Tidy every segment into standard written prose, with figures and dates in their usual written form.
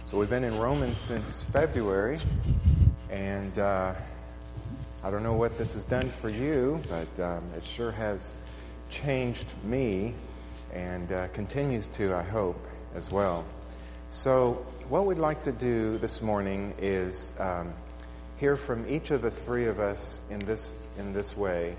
So we've been in Romans since February, and I don't know what this has done for you, but it sure has changed me, and continues to, I hope, as well. So what we'd like to do this morning is hear from each of the three of us in this way.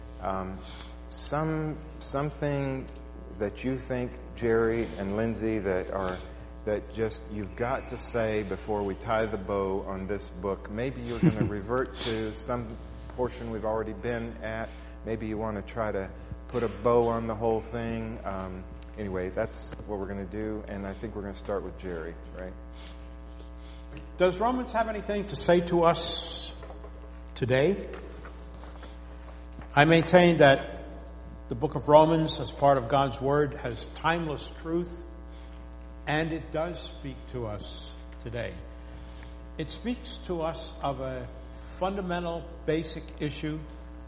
Something that you think, Jerry and Lindsay, that just you've got to say before we tie the bow on this book. Maybe you're going to revert to some portion we've already been at. Maybe you want to try to put a bow on the whole thing. Anyway, that's what we're going to do, and I think we're going to start with Jerry, right? Does Romans have anything to say to us today? I maintain that the book of Romans, as part of God's Word, has timeless truth, and it does speak to us today. It speaks to us of a fundamental, basic issue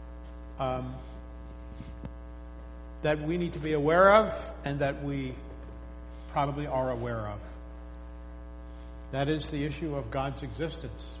that we need to be aware of and that we probably are aware of. That is the issue of God's existence.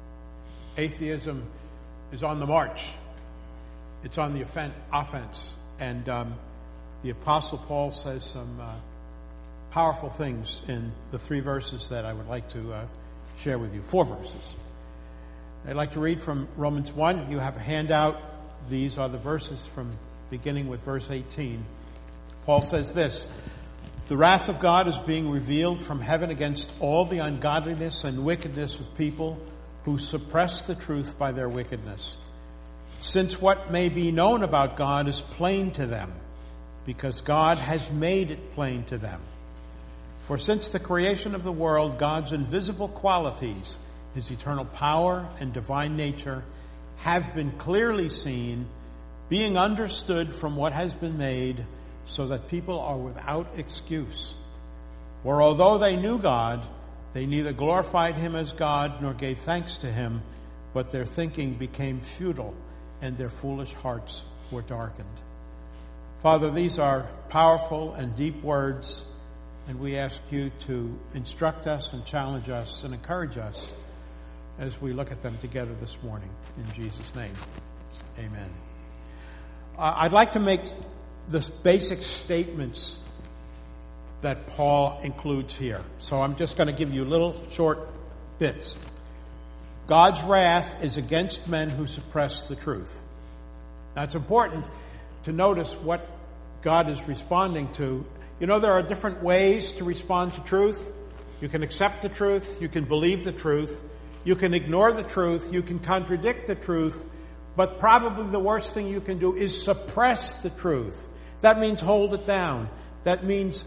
Atheism is on the march. It's on the offense. And the Apostle Paul says some powerful things in the 3 verses that I would like to share with you. 4 verses. I'd like to read from Romans 1. You have a handout. These are the verses from beginning with verse 18. Paul says this: "The wrath of God is being revealed from heaven against all the ungodliness and wickedness of people who suppress the truth by their wickedness. Since what may be known about God is plain to them, because God has made it plain to them. For since the creation of the world, God's invisible qualities, His eternal power and divine nature, have been clearly seen, being understood from what has been made, so that people are without excuse. For although they knew God, they neither glorified Him as God nor gave thanks to Him, but their thinking became futile, and their foolish hearts were darkened." Father, these are powerful and deep words, and we ask you to instruct us and challenge us and encourage us as we look at them together this morning. In Jesus' name, amen. I'd like to make the basic statements that Paul includes here. So I'm just going to give you little short bits. God's wrath is against men who suppress the truth. Now, it's important to notice what God is responding to. You know, there are different ways to respond to truth. You can accept the truth. You can believe the truth. You can ignore the truth. You can contradict the truth. But probably the worst thing you can do is suppress the truth. That means hold it down. That means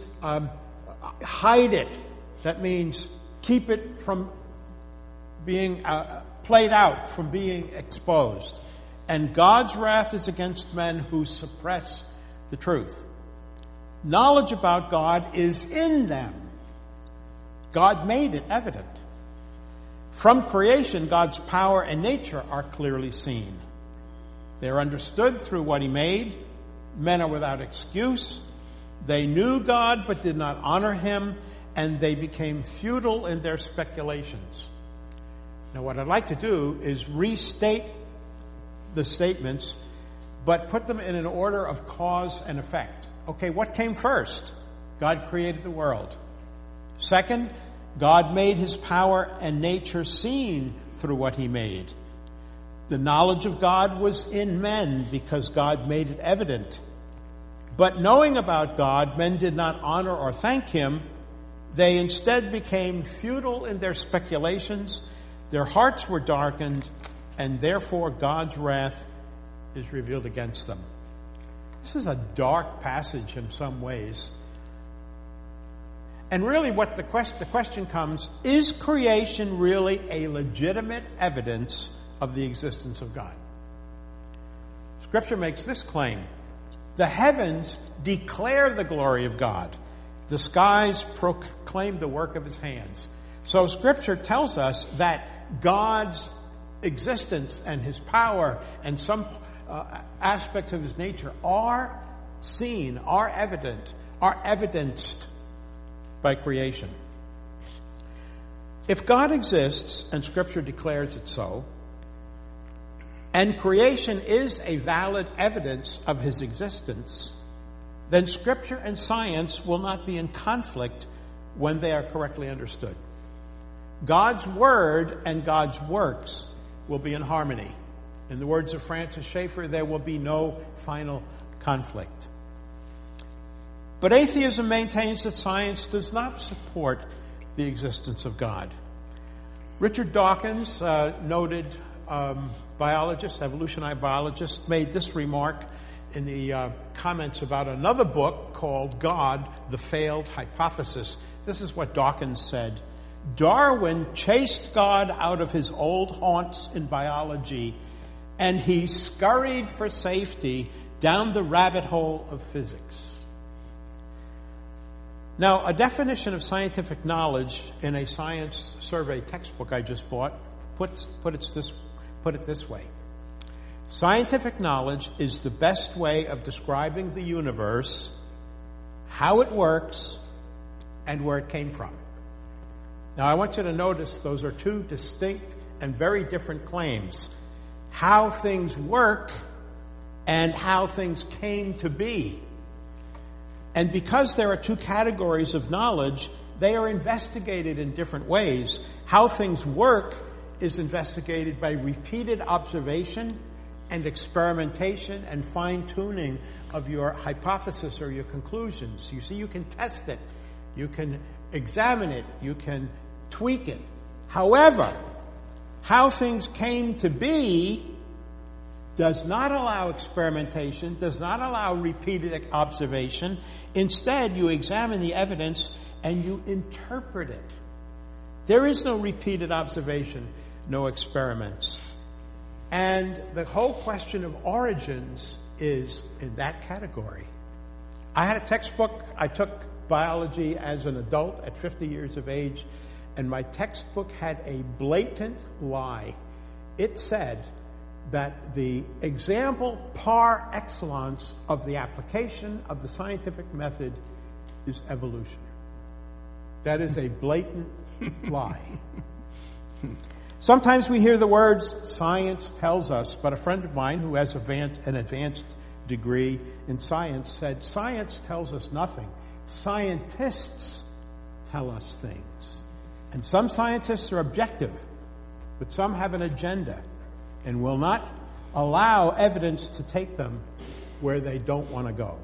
hide it. That means keep it from being played out, from being exposed. And God's wrath is against men who suppress the truth. Knowledge about God is in them. God made it evident. From creation, God's power and nature are clearly seen. They're understood through what He made. Men are without excuse. They knew God but did not honor Him, and they became futile in their speculations. Now, what I'd like to do is restate the statements, but put them in an order of cause and effect. Okay, what came first? God created the world. Second, God made His power and nature seen through what He made. The knowledge of God was in men because God made it evident. But knowing about God, men did not honor or thank Him. They instead became futile in their speculations. Their hearts were darkened, and therefore God's wrath is revealed against them. This is a dark passage in some ways. And really what the question comes, is creation really a legitimate evidence of the existence of God? Scripture makes this claim: the heavens declare the glory of God. The skies proclaim the work of His hands. So Scripture tells us that God's existence and His power and some aspects of His nature are seen, are evident, are evidenced by creation. If God exists, and Scripture declares it so, and creation is a valid evidence of his existence, then Scripture and science will not be in conflict when they are correctly understood. God's Word and God's works will be in harmony. In the words of Francis Schaeffer, there will be no final conflict. But atheism maintains that science does not support the existence of God. Richard Dawkins, noted biologist, evolutionary biologist, made this remark in the comments about another book called God, the Failed Hypothesis. This is what Dawkins said. Darwin chased God out of his old haunts in biology, and he scurried for safety down the rabbit hole of physics. Now, a definition of scientific knowledge in a science survey textbook I just bought put it this way. Scientific knowledge is the best way of describing the universe, how it works, and where it came from. Now, I want you to notice those are two distinct and very different claims. How things work and how things came to be. And because there are two categories of knowledge, they are investigated in different ways. How things work is investigated by repeated observation and experimentation and fine-tuning of your hypothesis or your conclusions. You see, you can test it, you can examine it, you can tweak it. However, how things came to be does not allow experimentation, does not allow repeated observation. Instead, you examine the evidence and you interpret it. There is no repeated observation, no experiments. And the whole question of origins is in that category. I had a textbook. I took biology as an adult at 50 years of age, and my textbook had a blatant lie. It said that the example par excellence of the application of the scientific method is evolution. That is a blatant lie. Sometimes we hear the words, science tells us, but a friend of mine who has an advanced degree in science said, science tells us nothing. Scientists tell us things. And some scientists are objective, but some have an agenda and will not allow evidence to take them where they don't want to go.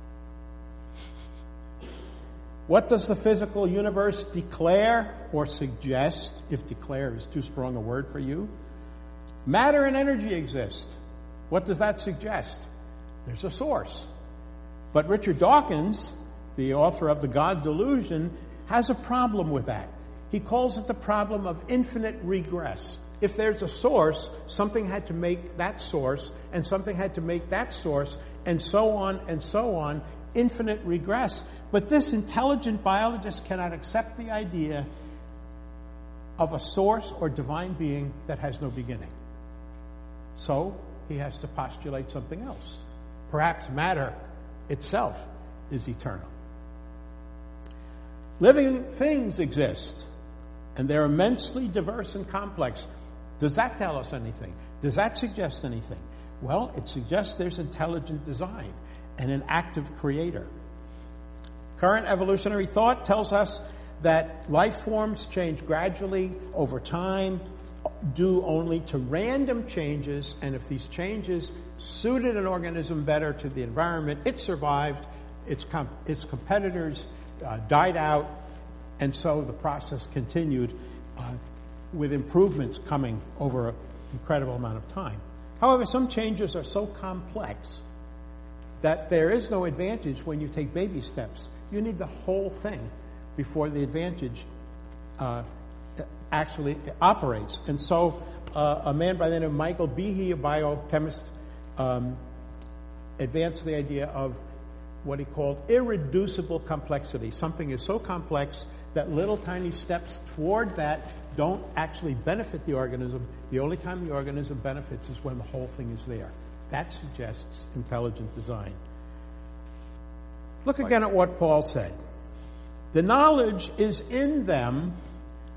What does the physical universe declare or suggest, if declare is too strong a word for you? Matter and energy exist. What does that suggest? There's a source. But Richard Dawkins, the author of The God Delusion, has a problem with that. He calls it the problem of infinite regress. If there's a source, something had to make that source, and something had to make that source, and so on, infinite regress. But this intelligent biologist cannot accept the idea of a source or divine being that has no beginning. So he has to postulate something else. Perhaps matter itself is eternal. Living things exist, and they're immensely diverse and complex. Does that tell us anything? Does that suggest anything? Well, it suggests there's intelligent design and an active creator. Current evolutionary thought tells us that life forms change gradually over time, due only to random changes, and if these changes suited an organism better to the environment, it survived, its competitors died out, and so the process continued with improvements coming over an incredible amount of time. However, some changes are so complex that there is no advantage when you take baby steps. You need the whole thing before the advantage actually operates. And so a man by the name of Michael Behe, a biochemist, advanced the idea of what he called irreducible complexity. Something is so complex that little tiny steps toward that don't actually benefit the organism. The only time the organism benefits is when the whole thing is there. That suggests intelligent design. Look again at what Paul said. The knowledge is in them,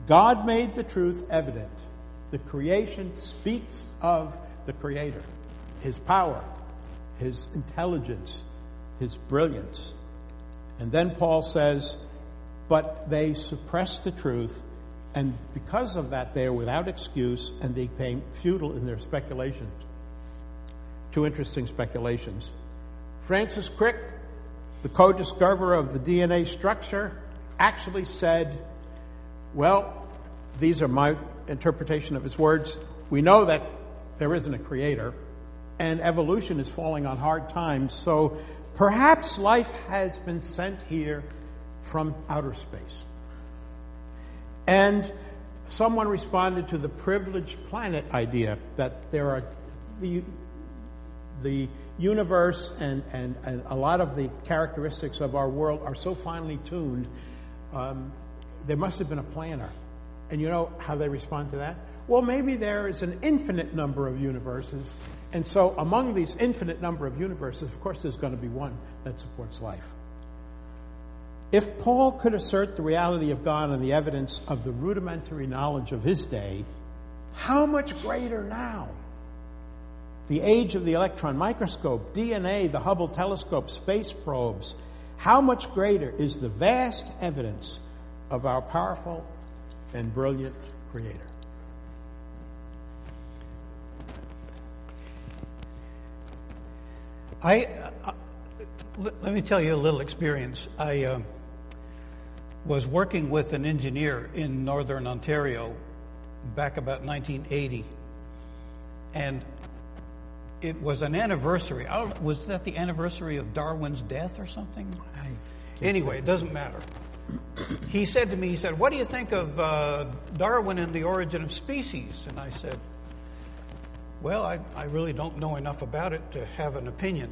God made the truth evident. The creation speaks of the Creator, His power, His intelligence, His brilliance. And then Paul says, but they suppress the truth, and because of that they are without excuse, and they became futile in their speculations. Two interesting speculations. Francis Crick, the co-discoverer of the DNA structure, actually said, well, these are my interpretation of his words, we know that there isn't a creator, and evolution is falling on hard times, so perhaps life has been sent here from outer space. And someone responded to the privileged planet idea, that there are the universe and a lot of the characteristics of our world are so finely tuned, there must have been a planner. And you know how they respond to that? Well, maybe there is an infinite number of universes, and so among these infinite number of universes, of course, there's going to be one that supports life. If Paul could assert the reality of God and the evidence of the rudimentary knowledge of his day, how much greater now? The age of the electron microscope, DNA, the Hubble telescope, space probes, how much greater is the vast evidence of our powerful and brilliant Creator? Let me tell you a little experience. I was working with an engineer in northern Ontario back about 1980, and it was an anniversary. Was that the anniversary of Darwin's death or something? Anyway, it doesn't matter. He said to me, what do you think of Darwin and the Origin of Species? And I said, well, I really don't know enough about it to have an opinion.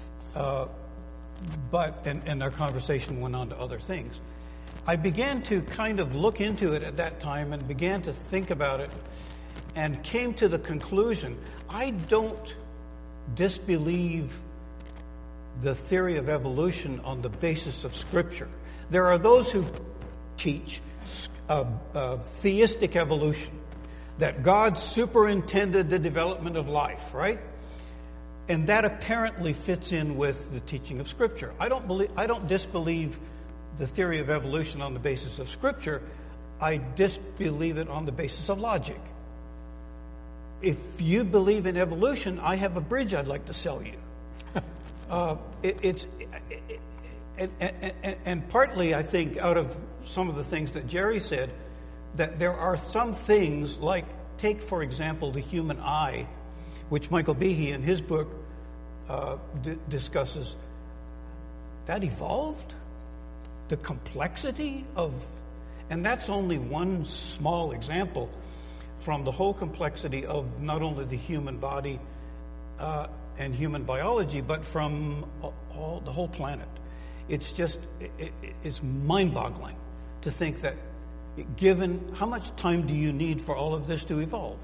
But our conversation went on to other things. I began to kind of look into it at that time and began to think about it and came to the conclusion, I don't disbelieve the theory of evolution on the basis of Scripture. There are those who teach theistic evolution, that God superintended the development of life, right? And that apparently fits in with the teaching of Scripture. I don't disbelieve the theory of evolution on the basis of Scripture. I disbelieve it on the basis of logic. If you believe in evolution, I have a bridge I'd like to sell you. And partly, I think, out of some of the things that Jerry said, that there are some things like, take, for example, the human eye, which Michael Behe in his book discusses, that evolved. The complexity of, and that's only one small example from the whole complexity of not only the human body and human biology, but from the whole planet. It's just, it's mind-boggling to think that given, how much time do you need for all of this to evolve?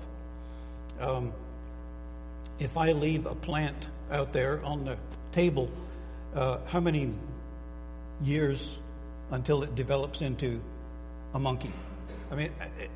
If I leave a plant out there on the table, how many years until it develops into a monkey? I mean,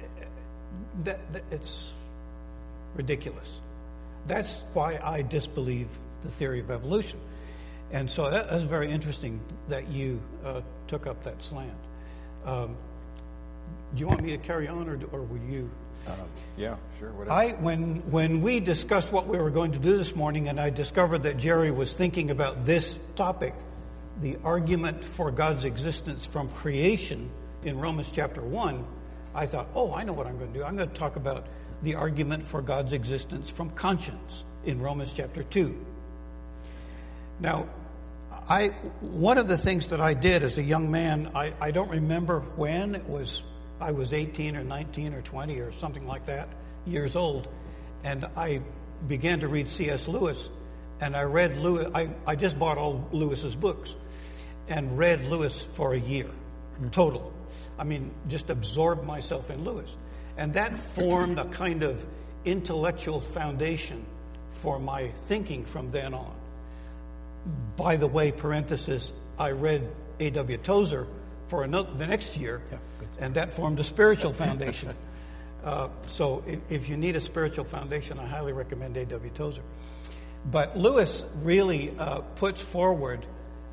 it's ridiculous. That's why I disbelieve the theory of evolution. And so that's very interesting that you took up that slant. Do you want me to carry on, or will you? Yeah, sure. Whatever. When we discussed what we were going to do this morning, and I discovered that Jerry was thinking about this topic, the argument for God's existence from creation in Romans chapter 1, I thought, I know what I'm going to do. I'm going to talk about the argument for God's existence from conscience in Romans chapter 2. Now, one of the things that I did as a young man, I don't remember when it was. I was 18 or 19 or 20 or something like that, years old, and I began to read C.S. Lewis, and I read Lewis. I just bought all Lewis's books and read Lewis for a year, total. I mean, just absorbed myself in Lewis. And that formed a kind of intellectual foundation for my thinking from then on. By the way, parenthesis, I read A.W. Tozer for the next year, Yeah, good. and that formed a spiritual foundation. So if you need a spiritual foundation, I highly recommend A.W. Tozer. But Lewis really puts forward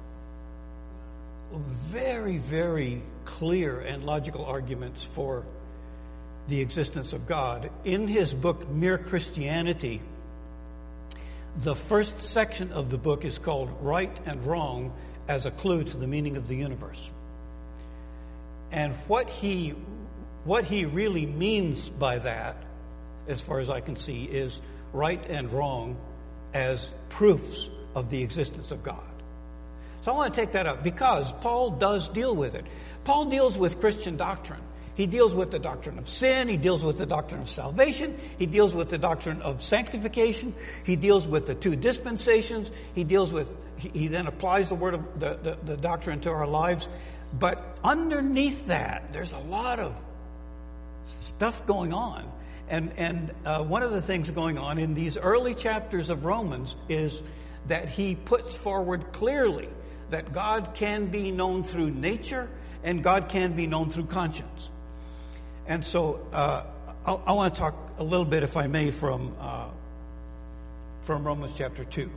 very, very clear and logical arguments for the existence of God. In his book, Mere Christianity, the first section of the book is called Right and Wrong as a Clue to the Meaning of the Universe. And what he really means by that, as far as I can see, is right and wrong as proofs of the existence of God. So I want to take that up because Paul does deal with it. Paul deals with Christian doctrine. He deals with the doctrine of sin. He deals with the doctrine of salvation. He deals with the doctrine of sanctification. He deals with the two dispensations. He then applies the word of the doctrine to our lives. But underneath that, there's a lot of stuff going on. And one of the things going on in these early chapters of Romans is that he puts forward clearly that God can be known through nature and God can be known through conscience. And so I want to talk a little bit, if I may, from Romans chapter 2.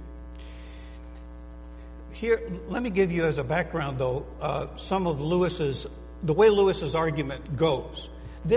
Here, let me give you as a background, though, some of the way Lewis's argument goes.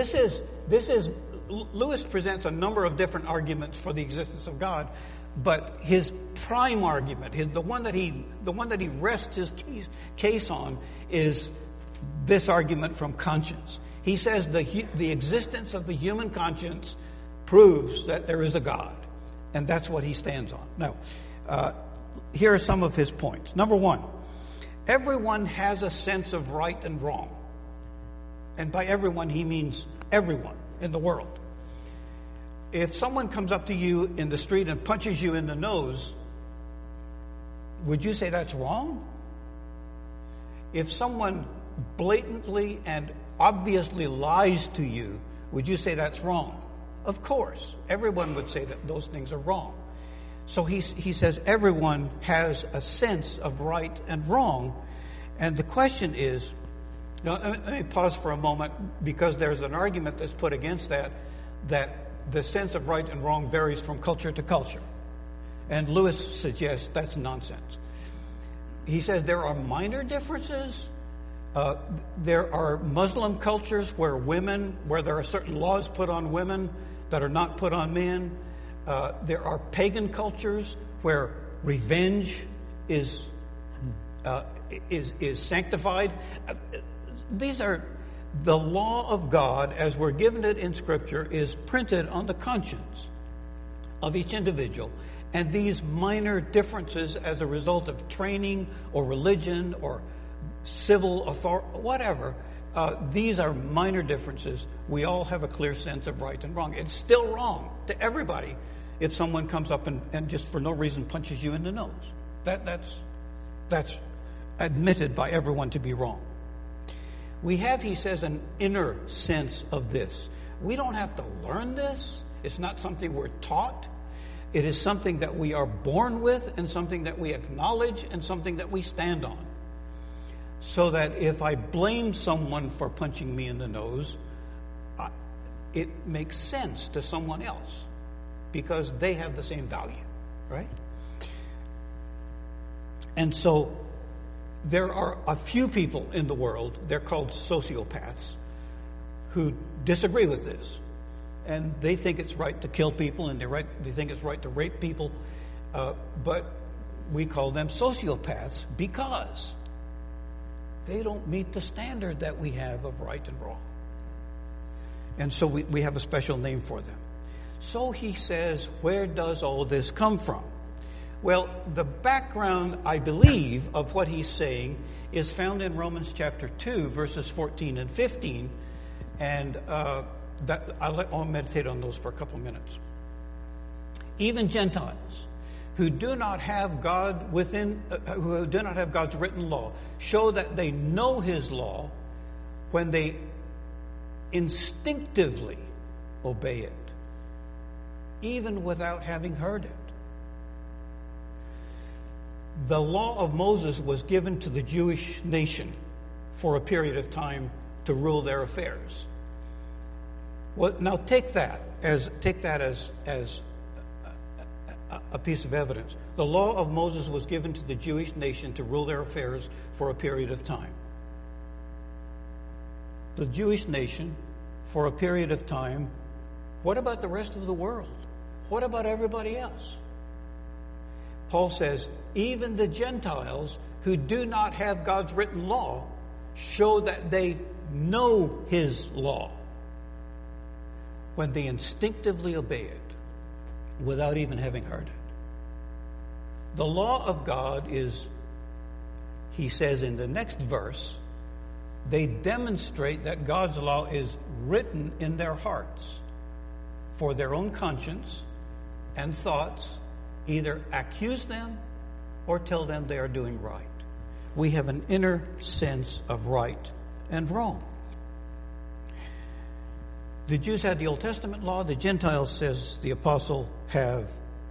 Lewis presents a number of different arguments for the existence of God, but his prime argument, the one that he rests his case on, is this argument from conscience. He says the existence of the human conscience proves that there is a God, and that's what he stands on. Now, here are some of his points. Number one, everyone has a sense of right and wrong. And by everyone, he means everyone in the world. If someone comes up to you in the street and punches you in the nose, would you say that's wrong? If someone blatantly and obviously lies to you, would you say that's wrong? Of course. Everyone would say that those things are wrong. So he says everyone has a sense of right and wrong. And the question is, now, let me pause for a moment, because there's an argument that's put against that the sense of right and wrong varies from culture to culture. And Lewis suggests that's nonsense. He says there are minor differences. There are Muslim cultures where there are certain laws put on women that are not put on men. There are pagan cultures where revenge is sanctified. These are the law of God, as we're given it in Scripture, is printed on the conscience of each individual. And these minor differences as a result of training or religion or civil authority, whatever, these are minor differences. We all have a clear sense of right and wrong. It's still wrong to everybody if someone comes up and just for no reason punches you in the nose. That's admitted by everyone to be wrong. We have, he says, an inner sense of this. We don't have to learn this. It's not something we're taught. It is something that we are born with and something that we acknowledge and something that we stand on. So that if I blame someone for punching me in the nose, it makes sense to someone else because they have the same value, right? And so there are a few people in the world, they're called sociopaths, who disagree with this. And they think it's right to kill people, and they think it's right to rape people. But we call them sociopaths because they don't meet the standard that we have of right and wrong. And so we have a special name for them. So he says, where does all this come from? Well, the background, I believe, of what he's saying is found in Romans chapter 2, verses 14 and 15. And I'll meditate on those for a couple of minutes. Even Gentiles who do not have God who do not have God's written law, show that they know His law when they instinctively obey it, even without having heard it. The law of Moses was given to the Jewish nation for a period of time to rule their affairs. Well, now take that as a piece of evidence. The law of Moses was given to the Jewish nation to rule their affairs for a period of time. The Jewish nation, for a period of time. What about the rest of the world? What about everybody else? Paul says, even the Gentiles who do not have God's written law show that they know his law when they instinctively obey it without even having heard it. The law of God is, he says in the next verse, they demonstrate that God's law is written in their hearts for their own conscience and thoughts, either accuse them or tell them they are doing right. We have an inner sense of right and wrong. The Jews had the Old Testament law. The Gentiles, says the apostle, have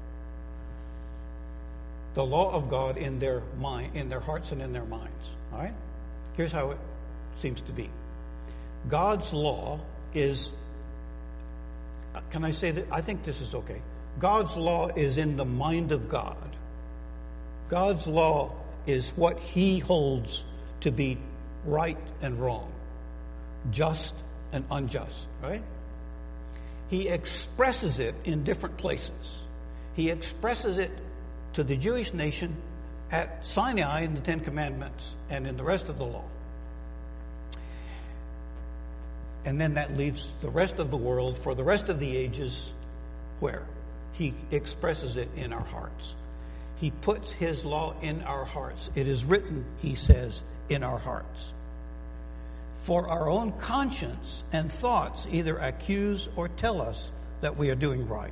the law of God in their mind, in their hearts and in their minds. All right? Here's how it seems to be. God's law is, can I say that? I think this is okay. God's law is in the mind of God. God's law is what he holds to be right and wrong, just and unjust, right? He expresses it in different places. He expresses it to the Jewish nation at Sinai in the Ten Commandments and in the rest of the law. And then that leaves the rest of the world for the rest of the ages where? He expresses it in our hearts. He puts his law in our hearts. It is written, he says, in our hearts. For our own conscience and thoughts either accuse or tell us that we are doing right.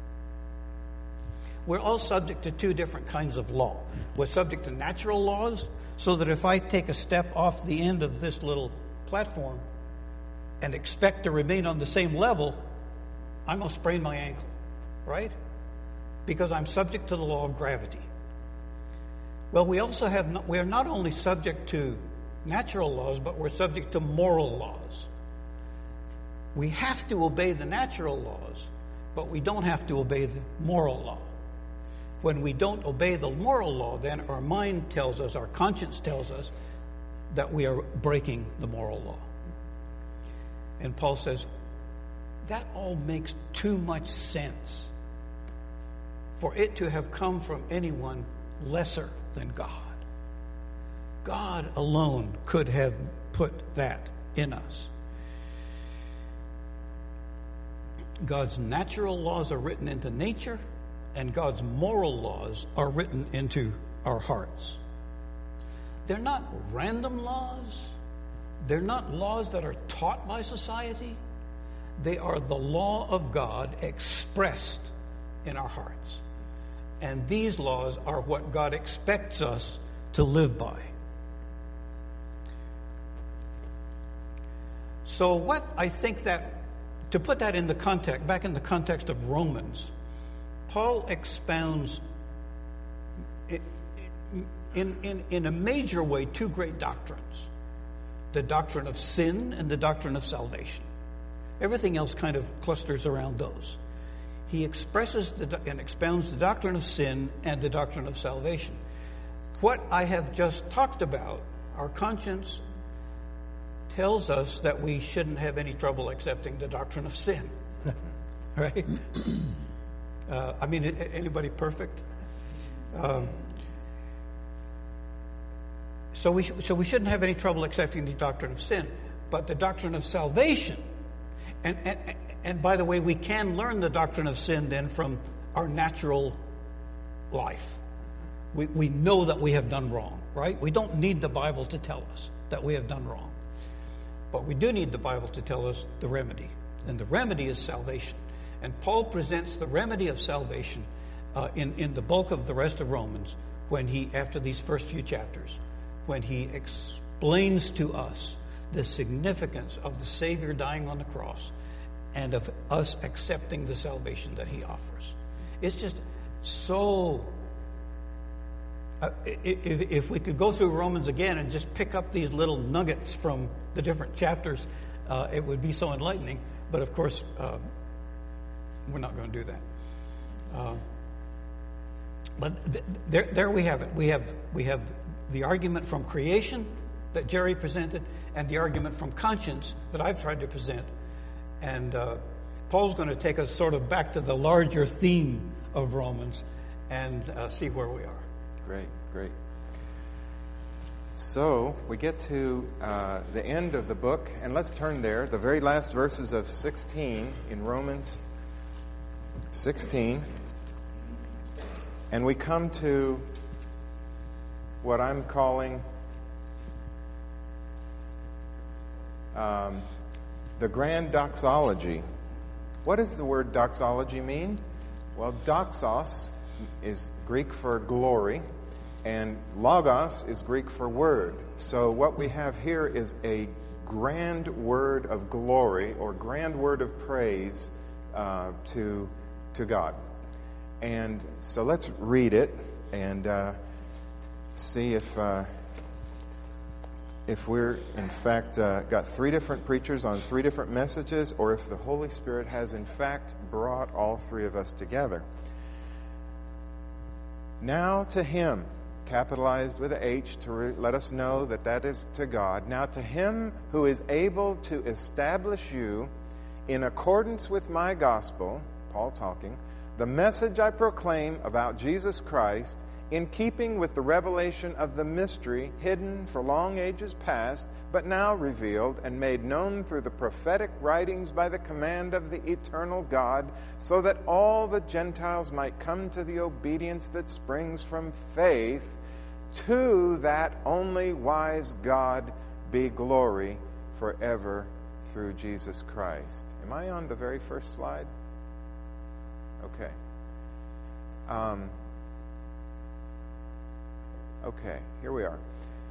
We're all subject to two different kinds of law. We're subject to natural laws, so that if I take a step off the end of this little platform and expect to remain on the same level, I'm going to sprain my ankle, right? Because I'm subject to the law of gravity. Well, we are not only subject to natural laws, but we're subject to moral laws. We have to obey the natural laws, but we don't have to obey the moral law. When we don't obey the moral law, then our mind tells us, our conscience tells us, that we are breaking the moral law. And Paul says, that all makes too much sense for it to have come from anyone lesser than God. God alone could have put that in us. God's natural laws are written into nature, and God's moral laws are written into our hearts. They're not random laws. They're not laws that are taught by society. They are the law of God expressed in our hearts. And these laws are what God expects us to live by. So what I think that, to put that in the context, back in the context of Romans, Paul expounds in a major way two great doctrines: the doctrine of sin and the doctrine of salvation. Everything else kind of clusters around those. He expresses and expounds the doctrine of sin and the doctrine of salvation. What I have just talked about, our conscience tells us that we shouldn't have any trouble accepting the doctrine of sin. Right? Anybody perfect? So we shouldn't have any trouble accepting the doctrine of sin. But the doctrine of salvation, and by the way, we can learn the doctrine of sin then from our natural life. We know that we have done wrong, right? We don't need the Bible to tell us that we have done wrong. But we do need the Bible to tell us the remedy. And the remedy is salvation. And Paul presents the remedy of salvation in the bulk of the rest of Romans when he, after these first few chapters, when he explains to us the significance of the Savior dying on the cross and of us accepting the salvation that he offers. It's just so If we could go through Romans again and just pick up these little nuggets from the different chapters, it would be so enlightening. But of course, we're not going to do that. But there we have it. We have the argument from creation that Jerry presented, and the argument from conscience that I've tried to present. And Paul's going to take us sort of back to the larger theme of Romans and see where we are. Great. So we get to the end of the book, and let's turn there. The very last verses of 16 in Romans 16. And we come to what I'm calling the grand doxology. What does the word doxology mean? Well, doxos is Greek for glory, and logos is Greek for word. So what we have here is a grand word of glory or grand word of praise to God. And so let's read it and see if we're in fact got three different preachers on three different messages, or if the Holy Spirit has in fact brought all three of us together. Now to Him, capitalized with a H to let us know that that is to God. Now to Him who is able to establish you in accordance with my gospel, Paul talking, the message I proclaim about Jesus Christ, in keeping with the revelation of the mystery hidden for long ages past, but now revealed and made known through the prophetic writings by the command of the eternal God, so that all the Gentiles might come to the obedience that springs from faith. To that only wise God be glory forever through Jesus Christ. Am I on the very first slide? Okay. Okay, here we are.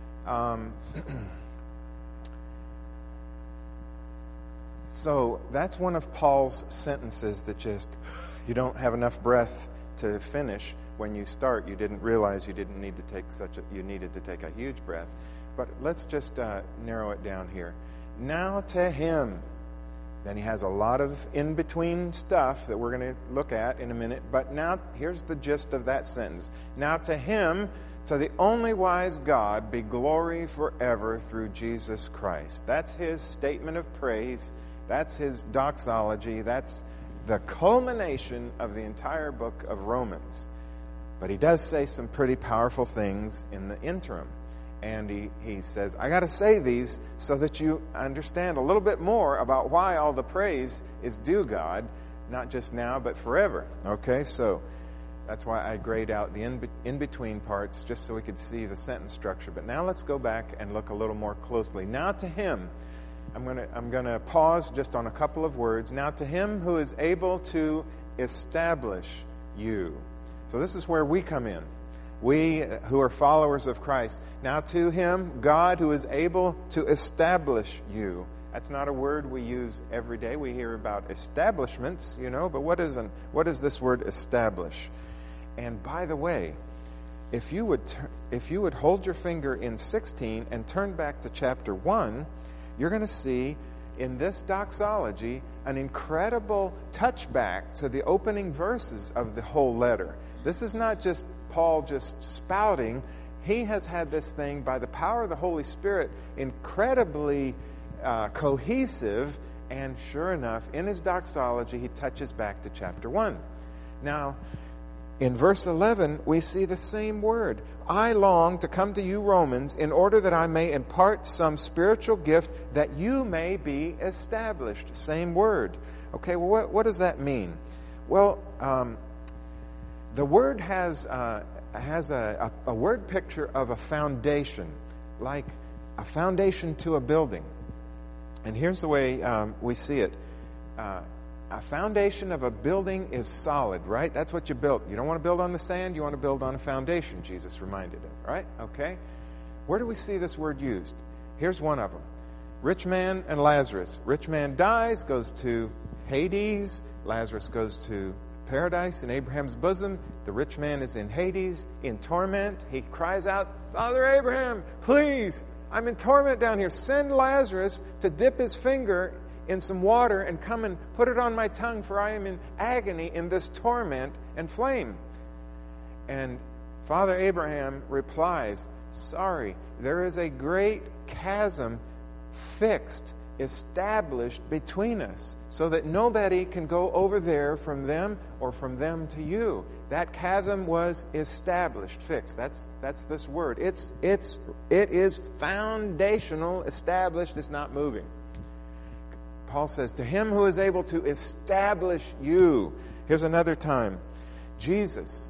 So that's one of Paul's sentences that just, you don't have enough breath to finish. When you start, you didn't realize you didn't need to take you needed to take a huge breath. But let's just narrow it down here. Now to Him. Then he has a lot of in-between stuff that we're going to look at in a minute. But now, here's the gist of that sentence. Now to Him, to the only wise God, be glory forever through Jesus Christ. That's His statement of praise. That's His doxology. That's the culmination of the entire book of Romans. But he does say some pretty powerful things in the interim. And he says, I got to say these so that you understand a little bit more about why all the praise is due God, not just now, but forever. Okay, so that's why I grayed out the in-between parts, just so we could see the sentence structure. But now let's go back and look a little more closely. Now to Him, I'm going to pause just on a couple of words. Now to Him who is able to establish you. So this is where we come in. We who are followers of Christ. Now to Him, God who is able to establish you. That's not a word we use every day. We hear about establishments, but what is this word establish? And by the way, if you would hold your finger in 16 and turn back to chapter 1, you're going to see in this doxology an incredible touchback to the opening verses of the whole letter. This is not just Paul just spouting. He has had this thing, by the power of the Holy Spirit, incredibly cohesive, and sure enough, in his doxology, he touches back to chapter 1. Now, in verse 11, we see the same word. I long to come to you, Romans, in order that I may impart some spiritual gift that you may be established. Same word. Okay, well, what does that mean? Well, the word has a word picture of a foundation, like a foundation to a building. And here's the way we see it. A foundation of a building is solid, right? That's what you built. You don't want to build on the sand. You want to build on a foundation, Jesus reminded him, right? Okay. Where do we see this word used? Here's one of them. Rich man and Lazarus. Rich man dies, goes to Hades. Lazarus goes to paradise in Abraham's bosom. The rich man is in Hades, in torment. He cries out, Father Abraham, please, I'm in torment down here. Send Lazarus to dip his finger in some water and come and put it on my tongue, for I am in agony in this torment and flame. And Father Abraham replies, sorry, there is a great chasm fixed, established between us, so that nobody can go over there from them or from them to you. That chasm was established, fixed. That's this word. It is foundational, established. It's not moving. Paul says, to him who is able to establish you. Here's another time. Jesus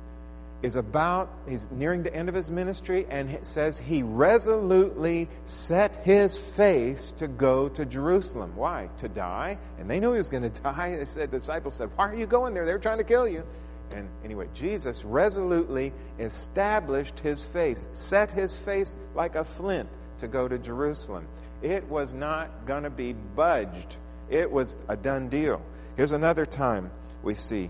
he's nearing the end of his ministry, and it says he resolutely set his face to go to Jerusalem. Why? To die. And they knew he was going to die. The disciples said, why are you going there? They're trying to kill you. And anyway, Jesus resolutely established his face, set his face like a flint to go to Jerusalem. It was not going to be budged. It was a done deal. Here's another time we see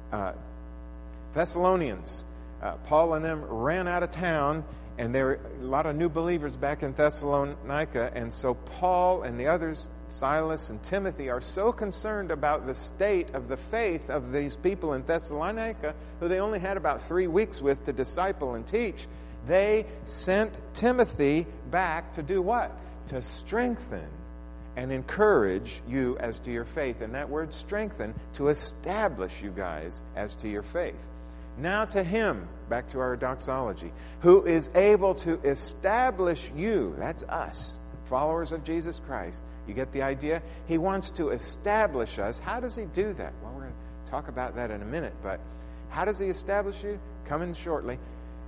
Thessalonians. Paul and them ran out of town, and there were a lot of new believers back in Thessalonica, and so Paul and the others, Silas and Timothy, are so concerned about the state of the faith of these people in Thessalonica, who they only had about 3 weeks with to disciple and teach. They sent Timothy back to do what? To strengthen and encourage you as to your faith. And that word strengthen, to establish you guys as to your faith. Now to him, back to our doxology, who is able to establish you, that's us, followers of Jesus Christ. You get the idea? He wants to establish us. How does he do that? Well, we're going to talk about that in a minute, but how does he establish you? Coming shortly.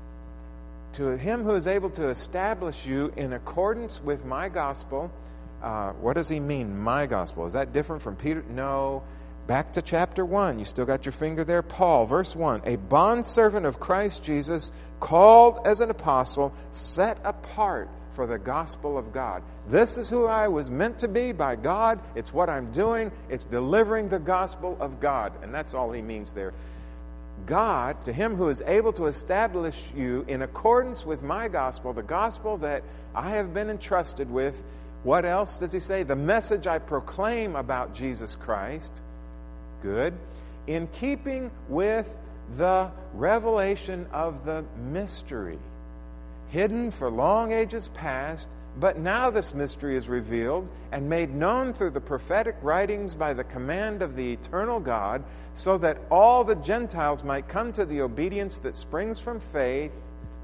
To him who is able to establish you in accordance with my gospel. What does he mean, my gospel? Is that different from Peter? No. Back to chapter 1. You still got your finger there? Paul, verse 1. A bondservant of Christ Jesus, called as an apostle, set apart for the gospel of God. This is who I was meant to be by God. It's what I'm doing. It's delivering the gospel of God. And that's all he means there. God, to him who is able to establish you in accordance with my gospel, the gospel that I have been entrusted with. What else does he say? The message I proclaim about Jesus Christ. Good. In keeping with the revelation of the mystery, hidden for long ages past, but now this mystery is revealed and made known through the prophetic writings by the command of the eternal God, so that all the Gentiles might come to the obedience that springs from faith.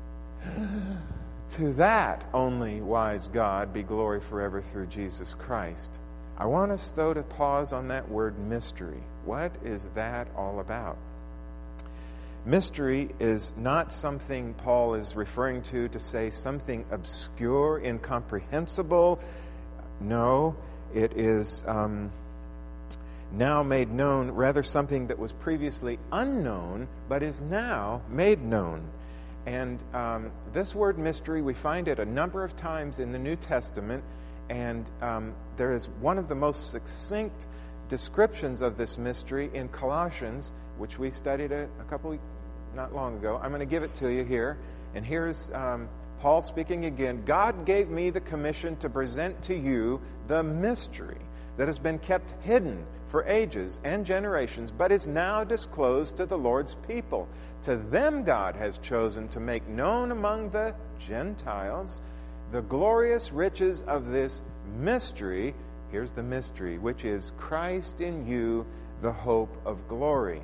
To that only wise God be glory forever through Jesus Christ. I want us, though, to pause on that word mystery. What is that all about? Mystery is not something Paul is referring to say something obscure, incomprehensible. No, it is now made known, rather something that was previously unknown, but is now made known. And this word mystery, we find it a number of times in the New Testament, and there is one of the most succinct descriptions of this mystery in Colossians, which we studied not long ago. I'm going to give it to you here. And here's Paul speaking again. God gave me the commission to present to you the mystery that has been kept hidden for ages and generations, but is now disclosed to the Lord's people. To them God has chosen to make known among the Gentiles the glorious riches of this mystery. Here's the mystery, which is Christ in you, the hope of glory.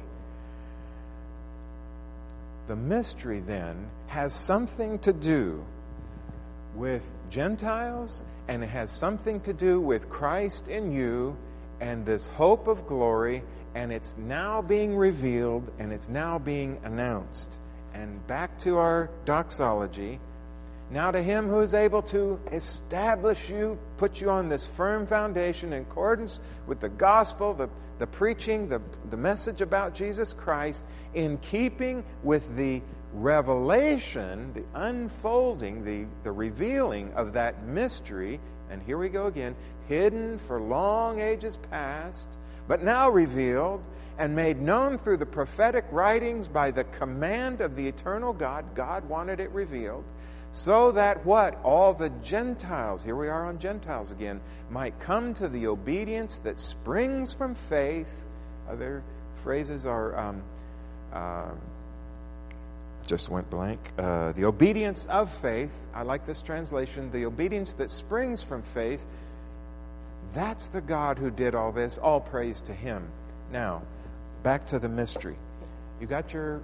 The mystery, then, has something to do with Gentiles, and it has something to do with Christ in you and this hope of glory, and it's now being revealed, and it's now being announced. And back to our doxology. Now to him who is able to establish you, put you on this firm foundation in accordance with the gospel, the preaching, the message about Jesus Christ, in keeping with the revelation, the unfolding, the revealing of that mystery. and here we go again, hidden for long ages past, but now revealed and made known through the prophetic writings by the command of the eternal God. God wanted it revealed, so that what? All the Gentiles, here we are on Gentiles again, might come to the obedience that springs from faith. Other phrases are, just went blank. The obedience of faith. I like this translation. The obedience that springs from faith. That's the God who did all this. All praise to Him. Now, back to the mystery. You got your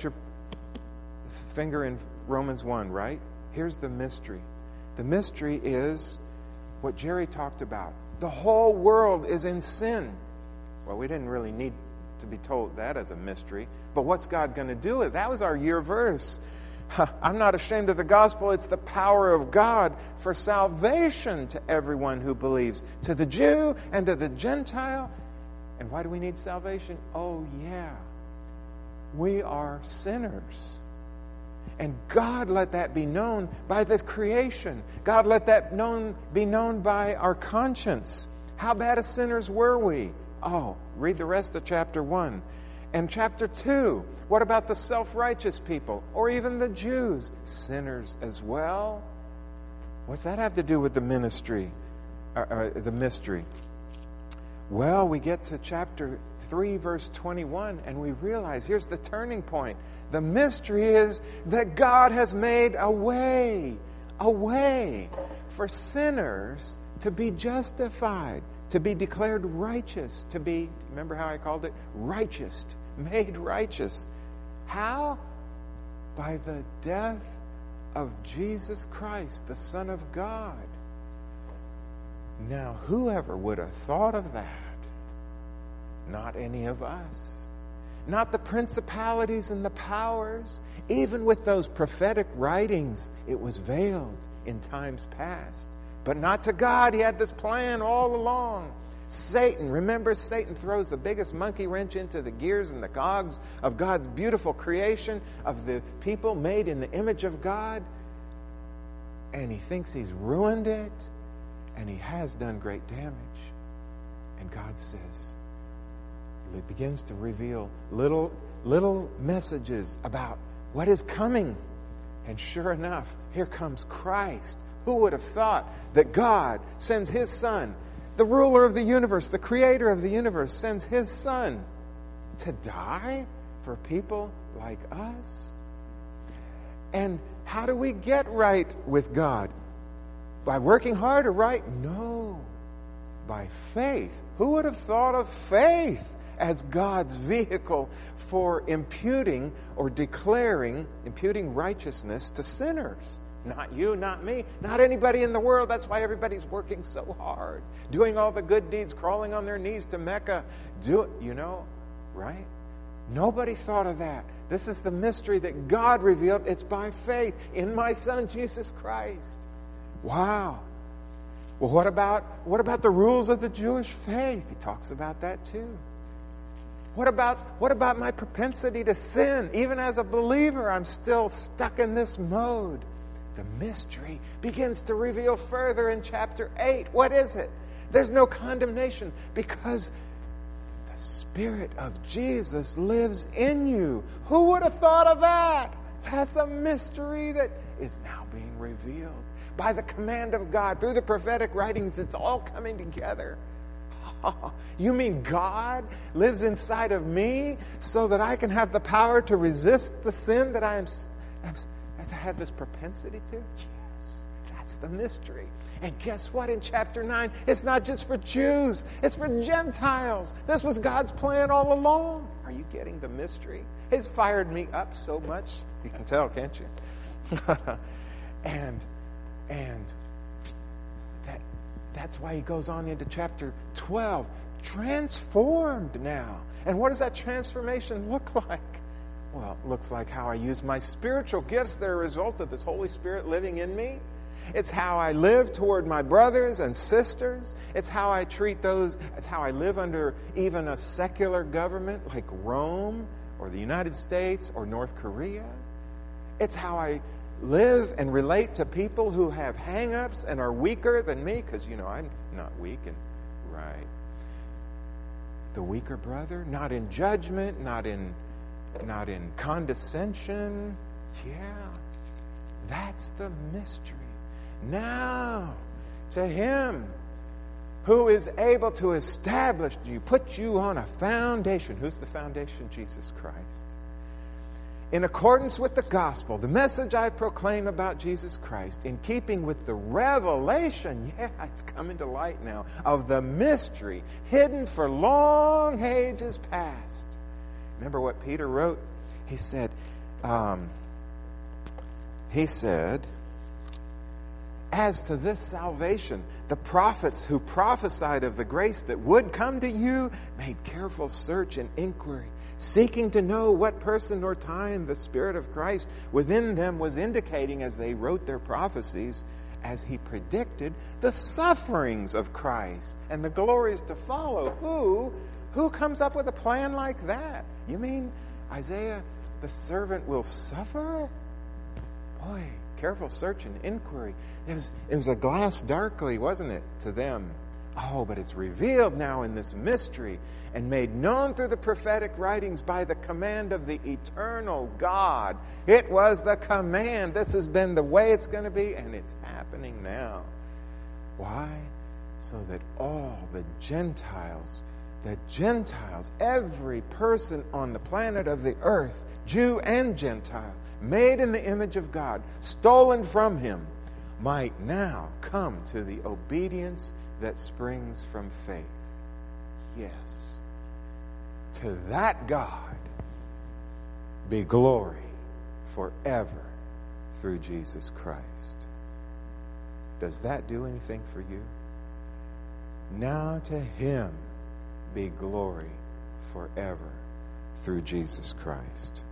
finger in Romans 1, right? Here's the mystery. The mystery is what Jerry talked about. The whole world is in sin. Well, we didn't really need to be told that as a mystery. But what's God going to do with it? That was our year verse. I'm not ashamed of the gospel. It's the power of God for salvation to everyone who believes, to the Jew and to the Gentile. And why do we need salvation? Oh, yeah. We are sinners. And God let that be known by the creation. God let that be known by our conscience. How bad of sinners were we? Oh, read the rest of chapter 1. And chapter 2, what about the self-righteous people? Or even the Jews? Sinners as well? What's that have to do with the ministry? The mystery? Well, we get to chapter 3, verse 21, and we realize, here's the turning point. The mystery is that God has made a way for sinners to be justified, to be declared righteous, to be, remember how I called it? Righteous, made righteous. How? By the death of Jesus Christ, the Son of God. Now, whoever would have thought of that? Not any of us. Not the principalities and the powers. Even with those prophetic writings, it was veiled in times past. But not to God. He had this plan all along. Satan, remember, Satan throws the biggest monkey wrench into the gears and the cogs of God's beautiful creation, of the people made in the image of God. And he thinks he's ruined it. And he has done great damage. And God says, it begins to reveal little messages about what is coming. And sure enough, here comes Christ. Who would have thought that God sends His Son, the ruler of the universe, the creator of the universe, sends His Son to die for people like us? And how do we get right with God? By working hard or right? No. By faith. Who would have thought of faith as God's vehicle for imputing righteousness to sinners? Not you, not me, not anybody in the world. That's why everybody's working so hard, doing all the good deeds, crawling on their knees to Mecca. Right? Nobody thought of that. This is the mystery that God revealed. It's by faith in my Son, Jesus Christ. Wow. Well, what about the rules of the Jewish faith? He talks about that too. What about my propensity to sin? Even as a believer, I'm still stuck in this mode. The mystery begins to reveal further in chapter 8. What is it? There's no condemnation because the Spirit of Jesus lives in you. Who would have thought of that? That's a mystery that is now being revealed by the command of God through the prophetic writings. It's all coming together. You mean God lives inside of me so that I can have the power to resist the sin that I have this propensity to? Yes, that's the mystery. And guess what? In chapter 9, it's not just for Jews, it's for Gentiles. This was God's plan all along. Are you getting the mystery? It's fired me up so much. You can tell, can't you? and that's why he goes on into chapter 12. Transformed now. And what does that transformation look like? Well, it looks like how I use my spiritual gifts. They're a result of this Holy Spirit living in me. It's how I live toward my brothers and sisters. It's how I treat those. It's how I live under even a secular government like Rome or the United States or North Korea. It's how I live and relate to people who have hang-ups and are weaker than me, because, I'm not weak, and right. The weaker brother, not in judgment, not in condescension. Yeah, that's the mystery. Now, to him who is able to establish you, put you on a foundation. Who's the foundation? Jesus Christ. In accordance with the gospel, the message I proclaim about Jesus Christ, in keeping with the revelation, it's coming to light now, of the mystery hidden for long ages past. Remember what Peter wrote? He said, as to this salvation, the prophets who prophesied of the grace that would come to you made careful search and inquiry, seeking to know what person or time the Spirit of Christ within them was indicating as they wrote their prophecies, as he predicted the sufferings of Christ and the glories to follow. Who comes up with a plan like that? You mean Isaiah, the servant, will suffer? Boy, careful search and inquiry. It was a glass darkly, wasn't it, to them? Oh, but it's revealed now in this mystery and made known through the prophetic writings by the command of the eternal God. It was the command. This has been the way it's going to be, and it's happening now. Why? So that all the Gentiles, every person on the planet of the earth, Jew and Gentile, made in the image of God, stolen from him, might now come to the obedience that springs from faith. Yes. To that God be glory forever through Jesus Christ. Does that do anything for you? Now to him be glory forever through Jesus Christ.